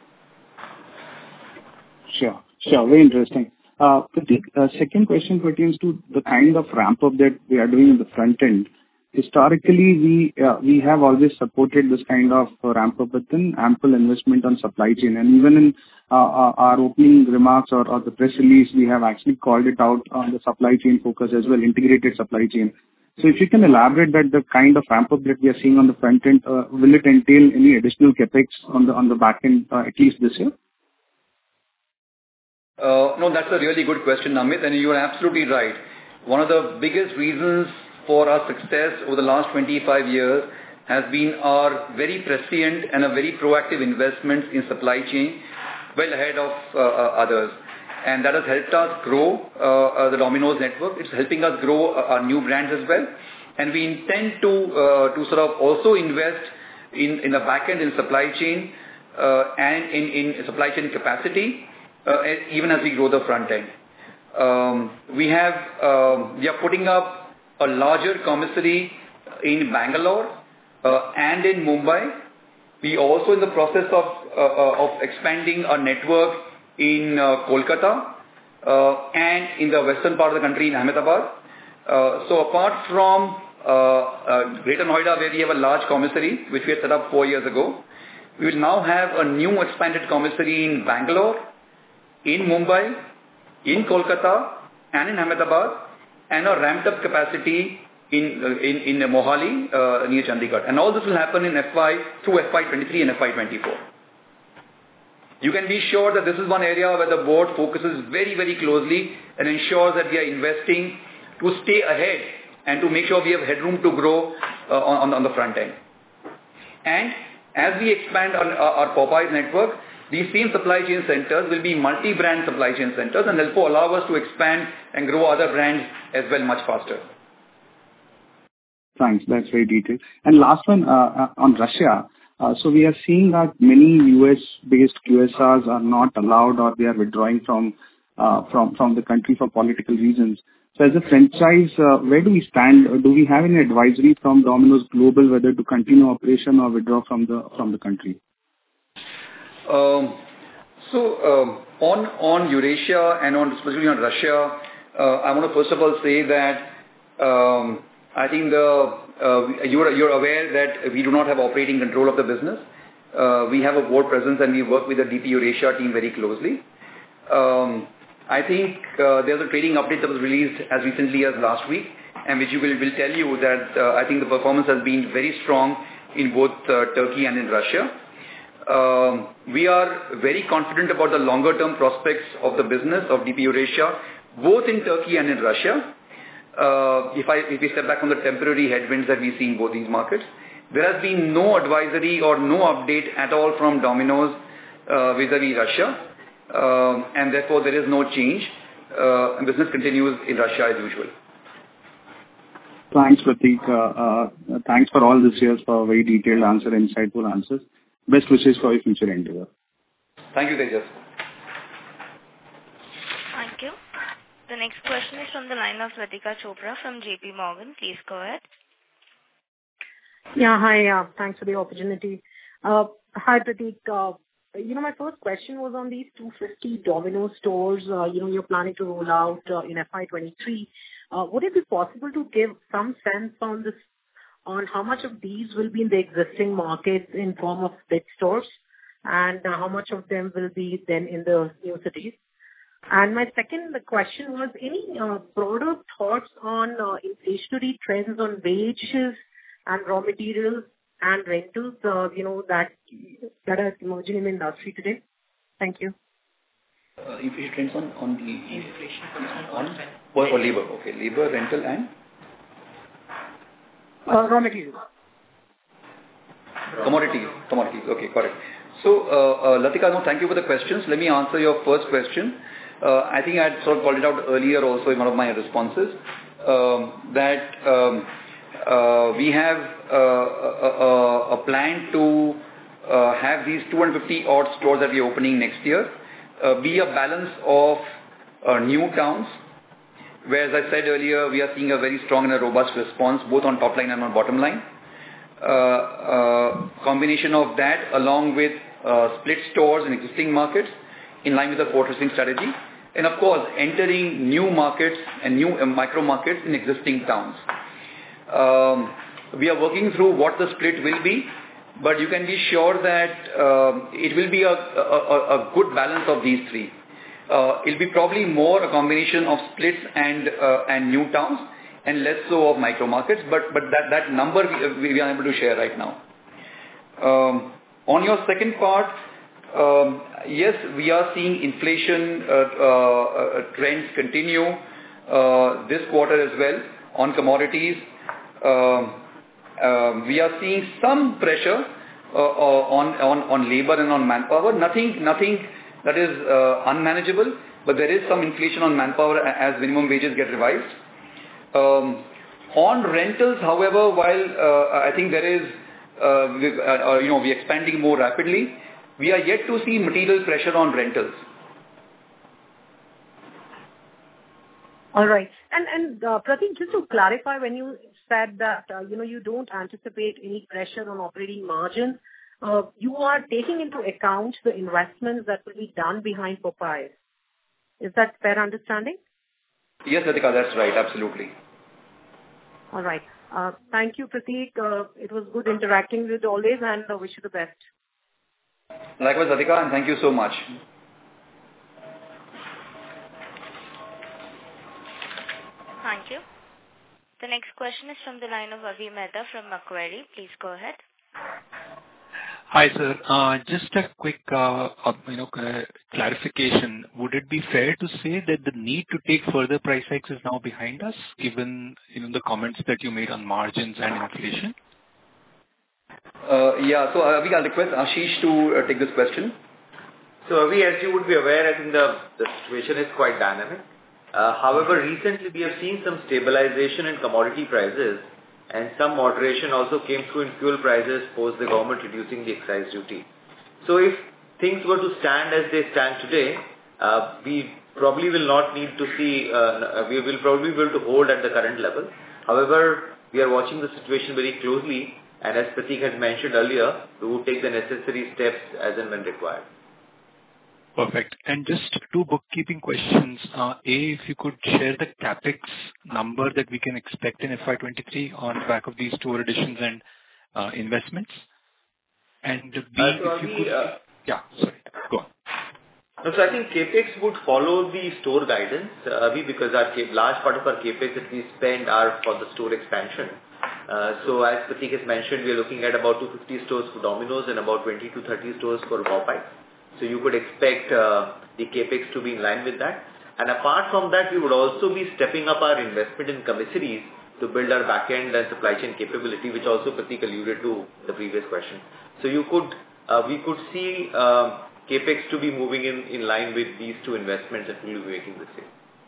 Sure, sure, very interesting. Uh, Prateek, uh, second question pertains to the kind of ramp up that we are doing in the front end. Historically, we uh, we have always supported this kind of uh, ramp up with an ample investment on supply chain, and even in uh, our, our opening remarks or, or the press release, we have actually called it out on the supply chain focus as well, integrated supply chain. So, if you can elaborate that the kind of ramp up that we are seeing on the front end, uh, will it entail any additional capex on the on the back end uh, at least this year? Uh, no, that's a really good question, Amit, and you are absolutely right. One of the biggest reasons for our success over the last twenty-five years has been our very prescient and a very proactive investments in supply chain well ahead of uh, uh, others. And that has helped us grow uh, uh, the Domino's network. It's helping us grow uh, our new brands as well. and we intend to uh, to sort of also invest in in the back end in supply chain uh, and in in supply chain capacity uh, even as we grow the front end. Um, we have um, we are putting up a larger commissary in Bangalore uh, and in Mumbai. We also in the process of uh, of expanding our network in uh, Kolkata uh, and in the western part of the country in Ahmedabad. Uh, so apart from uh, uh, Greater Noida, where we have a large commissary, which we had set up four years ago, we will now have a new expanded commissary in Bangalore, in Mumbai, in Kolkata, and in Ahmedabad, and a ramped up capacity in uh, in, in Mohali uh, near Chandigarh. And all this will happen in F Y through F Y twenty-three and F Y twenty-four. You can be sure that this is one area where the board focuses very, very closely and ensures that we are investing to stay ahead and to make sure we have headroom to grow uh, on, on the front end. And as we expand our, our Popeyes network, these same supply chain centers will be multi-brand supply chain centers and therefore allow us to expand and grow other brands as well much faster. Thanks. That's very detailed. And last one uh, on Russia. Uh, so we are seeing that many U S-based Q S Rs are not allowed or they are withdrawing from uh, from from the country for political reasons. So as a franchise, uh, where do we stand? Do we have any advisory from Domino's Global whether to continue operation or withdraw from the from the country? Um, so um, on on Eurasia and on specifically on Russia, uh, I want to first of all say that um, I think the uh, you're you're aware that we do not have operating control of the business. Uh, we have a board presence and we work with the D P Eurasia team very closely. Um, I think uh, there's a trading update that was released as recently as last week, and which will will tell you that uh, I think the performance has been very strong in both uh, Turkey and in Russia. Um, we are very confident about the longer term prospects of the business of D P Eurasia, both in Turkey and in Russia. Uh, if I if we step back from the temporary headwinds that we see in both these markets, there has been no advisory or no update at all from Domino's uh, vis-a-vis Russia, um, and therefore there is no change. Uh, and business continues in Russia as usual. Thanks, Pratik. Uh, uh, thanks for all this years for a very detailed answer, insightful answers. Best wishes for your future endeavor. Thank you, Tejas. Thank you. The next question is from the line of Latika Chopra from J P Morgan. Please go ahead. Yeah, hi. Uh, thanks for the opportunity. Uh, hi, Pratik. Uh, you know, my first question was on these two hundred fifty Domino's stores, uh, you know, you're planning to roll out uh, in F Y twenty-three. Uh, would it be possible to give some sense on this, on how much of these will be in the existing markets in form of split stores and uh, how much of them will be then in the new cities? And my second question was, any uh, broader thoughts on uh, inflationary trends on wages and raw materials and rentals, uh, you know, that that are emerging in the industry today? Thank you. Uh, inflation trends on, on the inflation on, on or, or labor, okay, labor, rental and uh, raw materials. Commodities, commodities, okay, correct. So, uh, uh, Latika, no, thank you for the questions. Let me answer your first question. Uh, I think I had sort of called it out earlier also in one of my responses, um, that um, uh, we have uh, a, a, a plan to uh, have these two hundred fifty odd stores that we are opening next year uh, be a balance of uh, new towns, where, as I said earlier, we are seeing a very strong and a robust response both on top line and on bottom line. Uh, uh, combination of that along with uh, split stores in existing markets in line with the fortressing strategy. And of course, entering new markets and new uh, micro markets in existing towns. Um, we are working through what the split will be, but you can be sure that uh, it will be a, a, a good balance of these three. Uh, it will be probably more a combination of splits and uh, and new towns, and less so of micro markets. But but that that number we, we are able to share right now. Um, on your second part. Um, yes, we are seeing inflation uh, uh, uh, trends continue uh, this quarter as well on commodities. Um, uh, we are seeing some pressure uh, on, on, on labor and on manpower. Nothing, nothing that is uh, unmanageable, but there is some inflation on manpower as minimum wages get revised. Um, On rentals, however, while uh, I think there is, uh, we, uh, you know, we're expanding more rapidly, we are yet to see material pressure on rentals. All right. And and uh, Prateek, just to clarify, when you said that uh, you know you don't anticipate any pressure on operating margins, uh, you are taking into account the investments that will be done behind Popeyes. Is that fair understanding? Yes, Radhika, that's right. Absolutely. All right. Uh, thank you, Prateek. Uh, it was good interacting with you always, and I uh, wish you the best. Likewise, Radhika, and thank you so much. Thank you. The next question is from the line of Avi Mehta from Macquarie. Please go ahead. Hi, sir. Uh, just a quick, uh, uh, you know, uh, clarification. Would it be fair to say that the need to take further price hikes is now behind us, given you know the comments that you made on margins and inflation? Uh, yeah. So, Avi, I'll request Ashish to uh, take this question. So, Avi, as you would be aware, I think the the situation is quite dynamic. Uh, however, recently we have seen some stabilization in commodity prices and some moderation also came through in fuel prices post the government reducing the excise duty. So if things were to stand as they stand today, uh, we probably will not need to see, uh, we will probably be able to hold at the current level. However, we are watching the situation very closely and as Prateek had mentioned earlier, we will take the necessary steps as and when required. Perfect. And just two bookkeeping questions. Uh, A, if you could share the CapEx number that we can expect in F Y twenty-three on the back of these store additions and uh, investments. And B, uh, so if you we, could... Uh, yeah, sorry. Go on. No, so I think CapEx would follow the store guidance, uh, because our large part of our CapEx that we spend are for the store expansion. Uh, so as Prateek has mentioned, we are looking at about two hundred fifty stores for Domino's and about twenty to thirty stores for Popeyes. So you could expect uh, the CapEx to be in line with that. And apart from that, we would also be stepping up our investment in commissaries to build our back-end and supply chain capability, which also Prateek alluded to the previous question. So you could, uh, we could see uh, CapEx to be moving in, in line with these two investments that we will be making this year.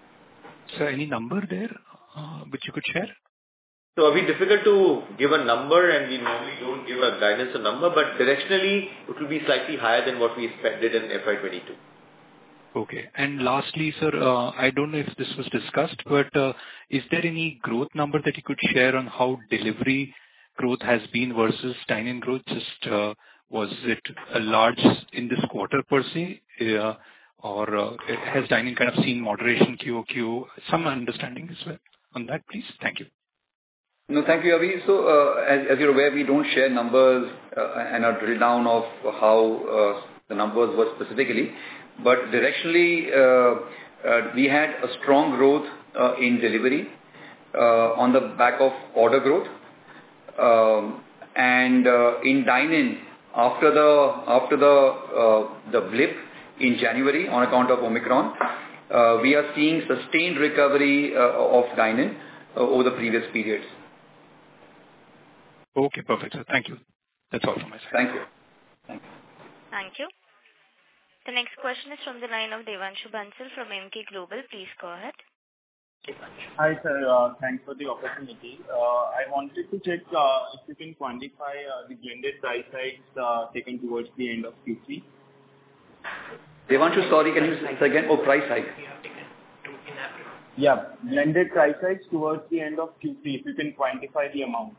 So any number there uh, which you could share? So it will be difficult to give a number and we normally don't give a guidance a number, but directionally it will be slightly higher than what we did in F Y twenty-two. Okay. And lastly, sir, uh, I don't know if this was discussed, but uh, is there any growth number that you could share on how delivery growth has been versus dine-in growth? Just uh, was it a large in this quarter per se, uh, or uh, has dine-in kind of seen moderation Q O Q? Some understanding as well on that, please. Thank you. No, thank you, Avi. So, uh, as, as you're aware, we don't share numbers uh, and a drill down of how uh, the numbers were specifically. But directionally, uh, uh, we had a strong growth uh, in delivery uh, on the back of order growth. Um, and uh, in dine-in, after the after the uh, the blip in January on account of Omicron, uh, we are seeing sustained recovery uh, of dine-in uh, over the previous periods. Okay, perfect, sir. Thank you. That's all from my side. Thank you. Thank you. Thank you. The next question is from the line of Devanshu Bansal from M K Global. Please go ahead. Hi, sir. Uh, thanks for the opportunity. Uh, I wanted to check uh, if you can quantify uh, the blended price hikes uh, taken towards the end of Q three. Devanshu, sorry, can you say again? Oh, price hike. Yeah, blended price hikes towards the end of Q three, if you can quantify the amount.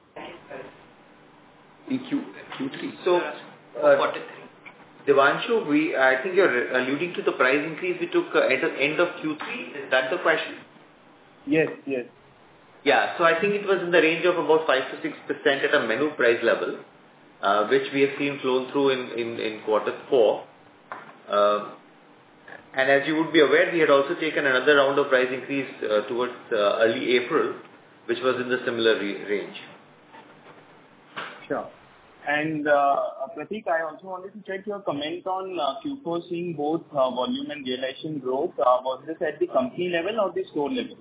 In Q, Q3. So, uh, Devanshu, we, I think you're alluding to the price increase we took uh, at the end of Q three. Is that the question? Yes, yes. Yeah, so I think it was in the range of about five to six percent at a menu price level, uh, which we have seen flown through in, in, in quarter four. Uh, and as you would be aware, we had also taken another round of price increase uh, towards uh, early April, which was in the similar re- range. Sure. And uh, Prateek, I also wanted to check your comment on uh, Q four seeing both uh, volume and realization growth. Uh, was this at the company level or the store level?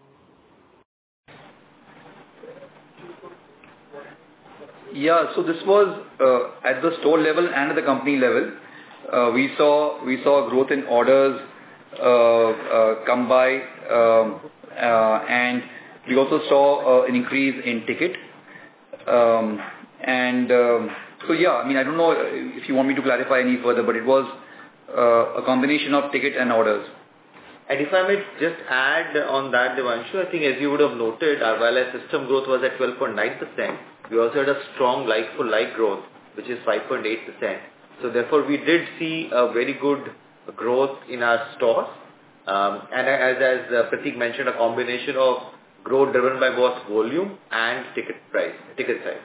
Yeah, so this was uh, at the store level and at the company level. Uh, we saw we saw growth in orders uh, uh, come by, um, uh, and We also saw uh, an increase in ticket. Um, and um, so, yeah, I mean, I don't know if you want me to clarify any further, but it was uh, a combination of ticket and orders. And if I may just add on that, Devanshu, I think as you would have noted, our wireless system growth was at twelve point nine percent. We also had a strong like-for-like growth, which is five point eight percent. So therefore, we did see a very good growth in our stores. Um, and as, as uh, Prateek mentioned, a combination of growth driven by both volume and ticket price, ticket size.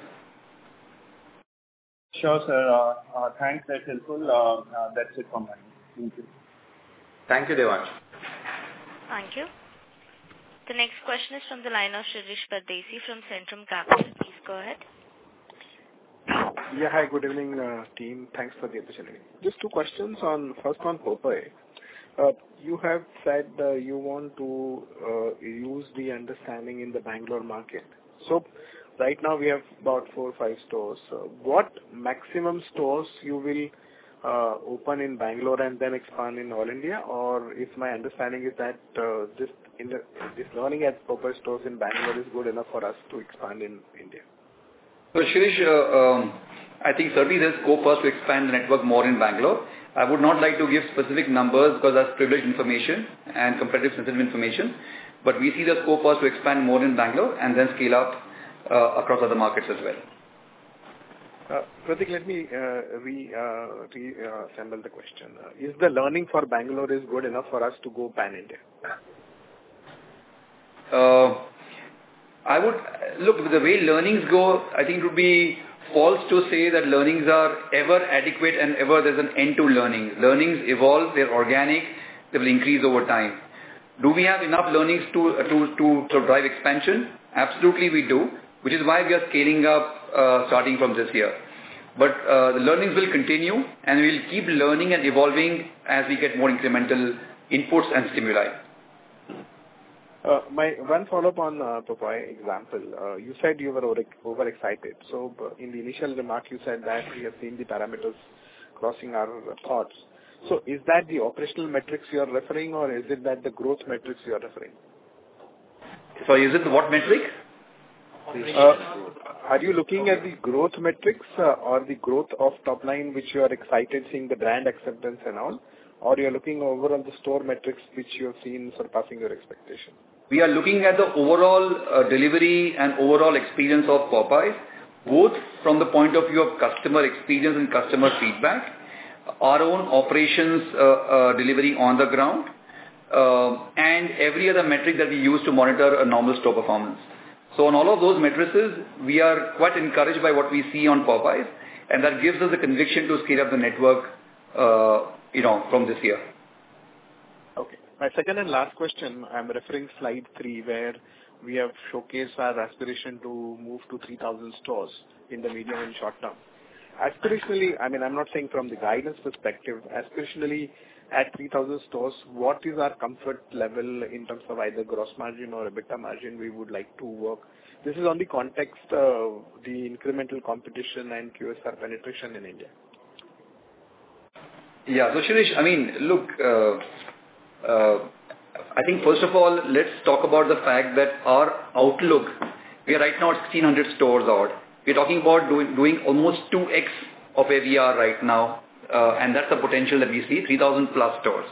Sure, sir. Uh, uh, thanks. That's helpful. Uh, uh, that's it from my end. Thank you. Thank you, Devanshu. Thank you. The next question is from the line of Shirish Pardesi from Centrum Capital. Please go ahead. Yeah, hi, good evening, uh, team. Thanks for the opportunity. Just two questions on, first on Popeye. Uh, you have said uh, you want to uh, use the understanding in the Bangalore market. So, right now we have about four or five stores. Uh, what maximum stores you will Uh, open in Bangalore and then expand in all India, or if my understanding is that uh, this in the, this learning at Popeye stores in Bangalore is good enough for us to expand in India? So Shirish, uh, um, I think certainly there's scope for us to expand the network more in Bangalore. I would not like to give specific numbers because that's privileged information and competitive sensitive information, but we see the scope for us to expand more in Bangalore and then scale up uh, across other markets as well. Uh, Prateek, let me uh, re, uh, re uh, assemble the question. Uh, is the learning for Bangalore is good enough for us to go pan-India? Uh, I would, look, the way learnings go, I think it would be false to say that learnings are ever adequate and ever there's an end to learning. Learnings evolve, they're organic, they will increase over time. Do we have enough learnings to, uh, to, to, to drive expansion? Absolutely we do, which is why we are scaling up uh, starting from this year. But uh, the learnings will continue and we will keep learning and evolving as we get more incremental inputs and stimuli. Uh, my one follow-up on uh, Popeye example. Uh, you said you were over, overexcited. So uh, in the initial remark you said that we have seen the parameters crossing our thoughts. So is that the operational metrics you are referring, or is it that the growth metrics you are referring? So is it what metric? Uh, are you looking at the growth metrics uh, or the growth of top line which you are excited seeing the brand acceptance and all, or you are looking overall the store metrics which you have seen surpassing your expectation? We are looking at the overall uh, delivery and overall experience of Popeyes, both from the point of view of customer experience and customer feedback, our own operations uh, uh, delivery on the ground, uh, and every other metric that we use to monitor a normal store performance. So on all of those matrices, we are quite encouraged by what we see on Popeyes, and that gives us the conviction to scale up the network, uh, you know, from this year. Okay. My second and last question, I'm referring slide three, where we have showcased our aspiration to move to three thousand stores in the medium and short term. Aspirationally, I mean, I'm not saying from the guidance perspective, aspirationally at three thousand stores, what is our comfort level in terms of either gross margin or EBITDA margin we would like to work? This is on the context of the incremental competition and Q S R penetration in India. Yeah, so Shirish, I mean, look, uh, uh, I think first of all, let's talk about the fact that our outlook, we are right now at sixteen hundred stores out. We're talking about doing, doing almost two x of where we are right now, uh, and that's the potential that we see, three thousand plus stores.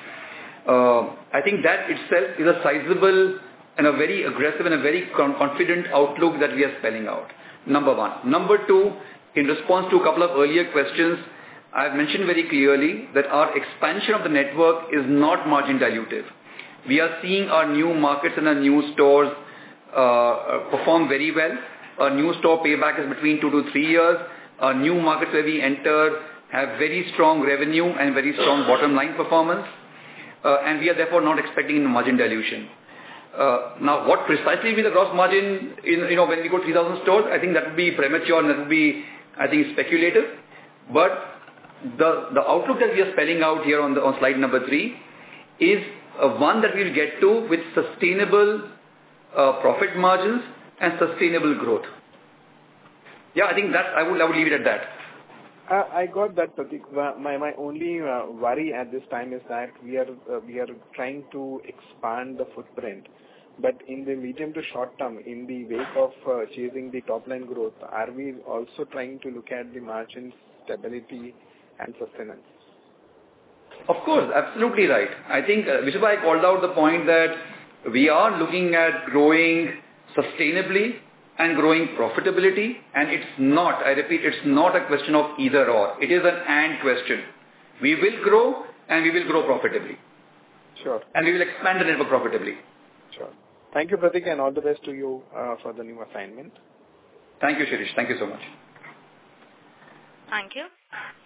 Uh, I think that itself is a sizable and a very aggressive and a very con- confident outlook that we are spelling out. Number one. Number two, in response to a couple of earlier questions, I've mentioned very clearly that our expansion of the network is not margin dilutive. We are seeing our new markets and our new stores uh, perform very well. Our new store payback is between two to three years. Our new markets where we enter have very strong revenue and very strong bottom line performance. Uh, and we are therefore not expecting margin dilution. Uh, now, what precisely will be the gross margin in, you know, when we go three thousand stores? I think that would be premature and that would be, I think, speculative. But the, the outlook that we are spelling out here on, the, on slide number three is uh, one that we will get to with sustainable uh, profit margins and sustainable growth. Yeah, I think that I would, I would leave it at that. Uh, I got that, Prateek. My my only uh, worry at this time is that we are uh, we are trying to expand the footprint, But in the medium to short term, in the wake of uh, chasing the top line growth, are we also trying to look at the margin stability and sustenance? Of course, absolutely right. I think, uh, which is why I called out the point that we are looking at growing sustainably and growing profitability, and it's not, I repeat, it's not a question of either or. It is an and question. We will grow and we will grow profitably. Sure. And we will expand the network profitably. Sure. Thank you, Pratik, and all the best to you uh, for the new assignment. Thank you, Shirish. Thank you so much. Thank you.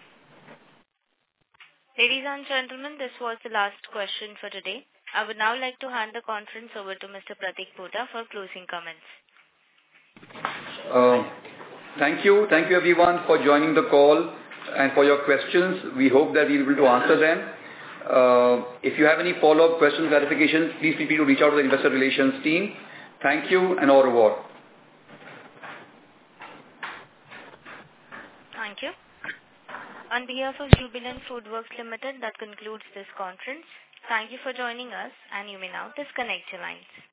Ladies and gentlemen, this was the last question for today. I would now like to hand the conference over to Mister Pratik Pota for closing comments. Uh, thank you. Thank you everyone for joining the call and for your questions. We hope that we will be able to answer them. Uh, if you have any follow-up questions, clarifications, please feel free to reach out to the investor relations team. Thank you and au revoir. Thank you. On behalf of Jubilant Foodworks Limited, that concludes this conference. Thank you for joining us, and you may now disconnect your lines.